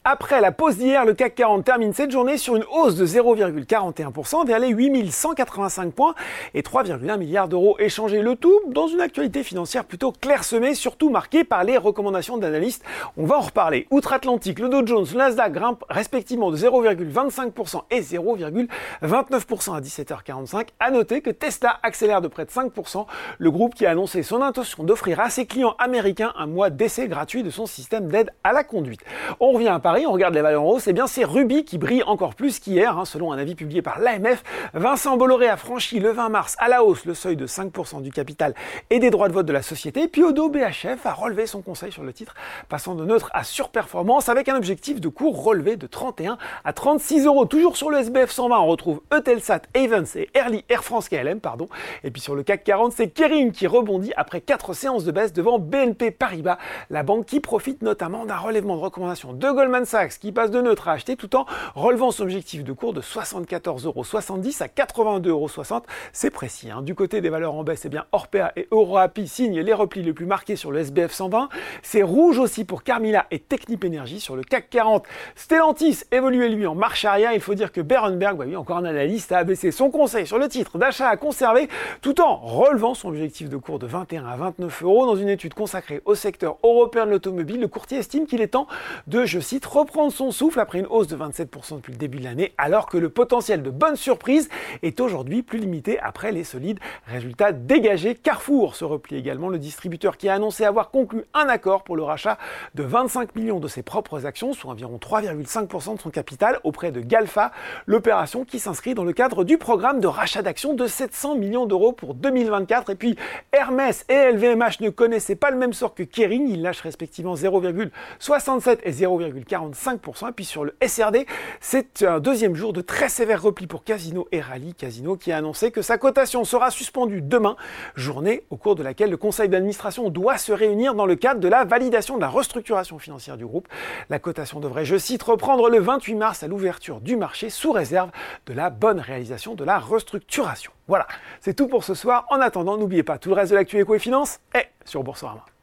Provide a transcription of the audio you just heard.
Après la pause d'hier, le CAC 40 termine cette journée sur une hausse de 0,41% vers les 8185 points et 3,1 milliards d'euros échangés. Le tout dans une actualité financière plutôt clairsemée, surtout marquée par les recommandations d'analystes. On va en reparler. Outre-Atlantique, le Dow Jones, le Nasdaq grimpent respectivement de 0,25% et 0,29% à 17h45. À noter que Tesla accélère de près de 5%, le groupe qui a annoncé son intention d'offrir à ses clients américains un mois d'essai gratuit de son système d'aide à la conduite. On revient à Paris, on regarde les valeurs en hausse, et bien c'est Ruby qui brille encore plus qu'hier, selon un avis publié par l'AMF. Vincent Bolloré a franchi le 20 mars à la hausse le seuil de 5% du capital et des droits de vote de la société, puis Oddo BHF a relevé son conseil sur le titre, passant de neutre à surperformance avec un objectif de cours relevé de 31 à 36 euros. Toujours sur le SBF 120, on retrouve Eutelsat, Ayvens et Air France KLM, et puis sur le CAC 40, c'est Kering qui rebondit après 4 séances de baisse devant BNP Paribas, la banque qui profite notamment d'un relèvement de recommandation de Goldman Sachs qui passe de neutre à acheter tout en relevant son objectif de cours de 74,70 € à 82,60 €. C'est précis. Du côté des valeurs en baisse, Orpea et EuroAPI signent les replis les plus marqués sur le SBF 120. C'est rouge aussi pour Carmila et Technip Energies sur le CAC 40. Stellantis évolue lui en marche arrière. Il faut dire que Berenberg, encore un analyste, a abaissé son conseil sur le titre d'achat à conserver tout en relevant son objectif de cours de 21 à 29 € dans une étude consacrée au secteur européen de l'automobile. Le courtier estime qu'il est temps de, je cite, reprendre son souffle après une hausse de 27% depuis le début de l'année, alors que le potentiel de bonnes surprises est aujourd'hui plus limité après les solides résultats dégagés. Carrefour se replie également, le distributeur qui a annoncé avoir conclu un accord pour le rachat de 25 millions de ses propres actions, soit environ 3,5% de son capital auprès de Galfa, l'opération qui s'inscrit dans le cadre du programme de rachat d'actions de 700 millions d'euros pour 2024. Et puis Hermès et LVMH ne connaissaient pas le même sort que Kering, ils lâchent respectivement 0,67 et 0,45%. Et puis sur le SRD, c'est un deuxième jour de très sévère repli pour Casino et Rallye. Casino qui a annoncé que sa cotation sera suspendue demain, journée au cours de laquelle le conseil d'administration doit se réunir dans le cadre de la validation de la restructuration financière du groupe. La cotation devrait, je cite, reprendre le 28 mars à l'ouverture du marché sous réserve de la bonne réalisation de la restructuration. Voilà, c'est tout pour ce soir. En attendant, n'oubliez pas, tout le reste de l'actu éco et finance est sur Boursorama.